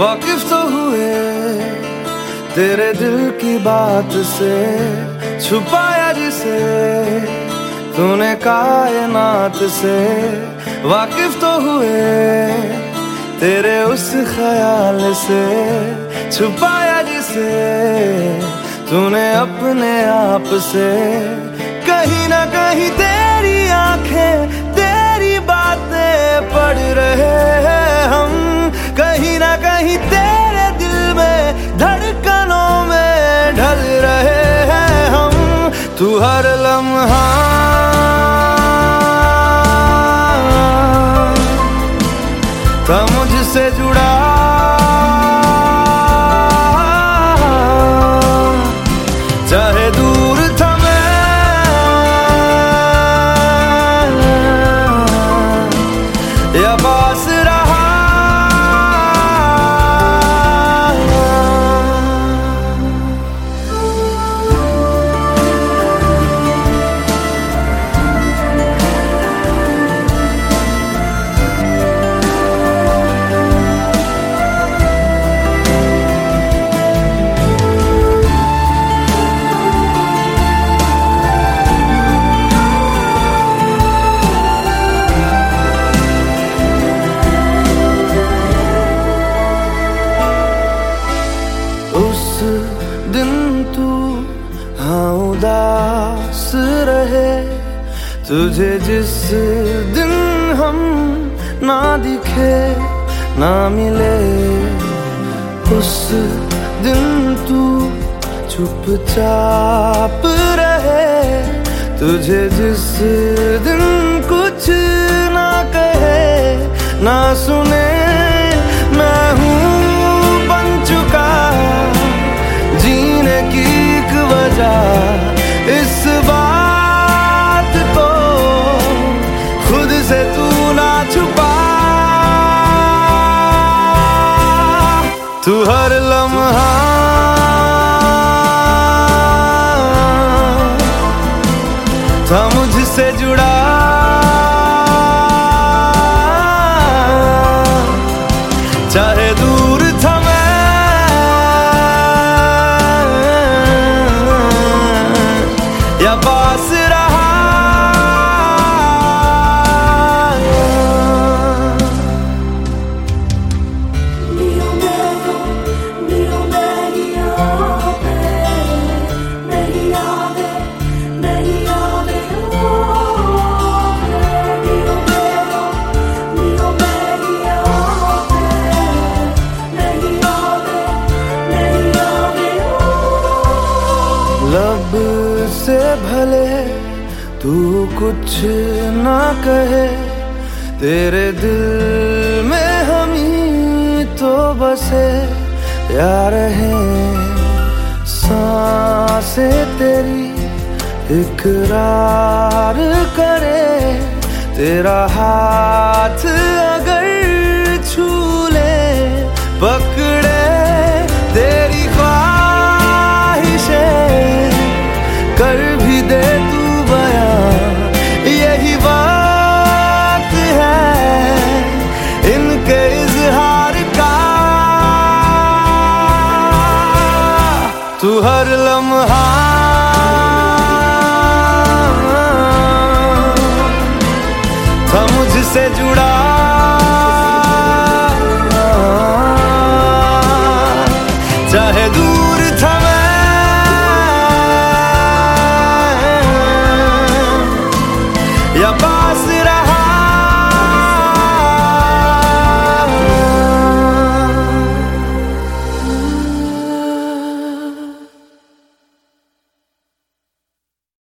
वाकिफ तो हुए तेरे दिल की बात से, छुपाया जिसे तूने कायनात से। वाकिफ तो हुए तेरे उस ख्याल से, छुपाया जिसे तूने अपने आप से। कहीं ना कहीं तेरी आंखें तेरी बातें पढ़ रहे हैं हम, कहीं ना कहीं तेरे दिल में धड़कनों में ढल रहे हैं हम। तू हर लम्हा था मुझसे जुड़ा, चाहे दूर था मैं या पास रहा। उस दिन तू हाँ उदास रहे, तुझे जिस दिन हम ना दिखे ना मिले, उस दिन तू चुपचाप रहे। तुझे जिस दिन कुछ ना कहे ना सुने, मैं हूँ बन चुका जीने की एक वजह। इस बात को खुद से तू ना छुपा, तू हर लम्हा था मुझसे जुड़ा, चाहे दूर था मैं या पास रहा। लब से भले तू कुछ ना कहे, तेरे दिल में हम ही तो बसे यार हैं। सांसें तेरी इकरार करे, तेरा हाथ अगर छू ले पकड़े, तेरी कर भी दे तू बयां। यही वक्त है इनके इजहार का, तू हर लम्हा था मुझसे जुड़ा।